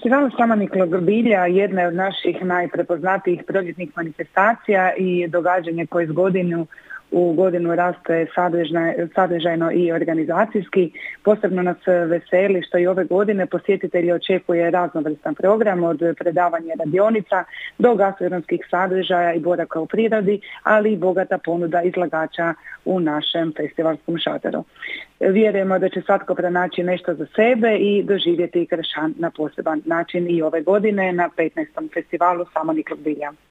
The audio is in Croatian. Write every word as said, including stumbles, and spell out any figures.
Festival Samoniklog bilja jedna je od naših najprepoznatijih proljetnih manifestacija i događanje koje iz godinu u godinu raste sadržajno i organizacijski. Posebno nas veseli što i ove godine posjetitelji očekuje raznovrstan program od predavanja radionica do gastronomskih sadržaja i boravka u prirodi, ali i bogata ponuda izlagača u našem festivalskom šatoru. Vjerujemo da će svatko pronaći nešto za sebe i doživjeti Kršan na poseban način i ove godine na petnaestom festivalu Samoniklog bilja.